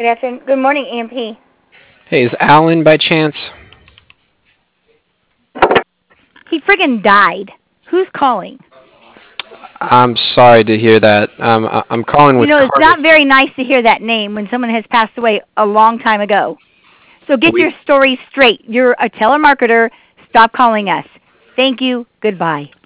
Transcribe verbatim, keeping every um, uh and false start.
Good afternoon. Good morning, E M P. Hey, is Alan by chance? He friggin' died. Who's calling? I'm sorry to hear that. Um, I- I'm calling You with know, it's Carter. not very nice to hear that name when someone has passed away a long time ago. So get We your story straight. You're a telemarketer. Stop calling us. Thank you. Goodbye.